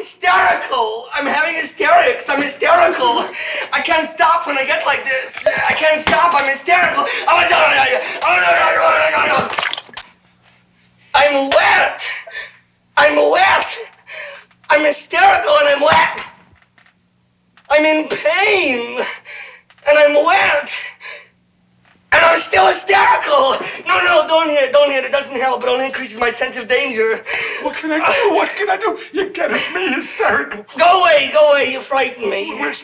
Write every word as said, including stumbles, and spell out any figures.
hysterical. I'm having hysterics. I'm hysterical. I can't stop when I get like this. I can't stop. I'm hysterical. I'm wet. I'm wet. I'm hysterical and I'm wet. I'm in pain and I'm wet. And I'm still hysterical. No, no, don't hit it, don't hit it. It doesn't help. It only increases my sense of danger. What can I do? What can I do? You're getting me hysterical. Go away, go away. You frighten me. Where's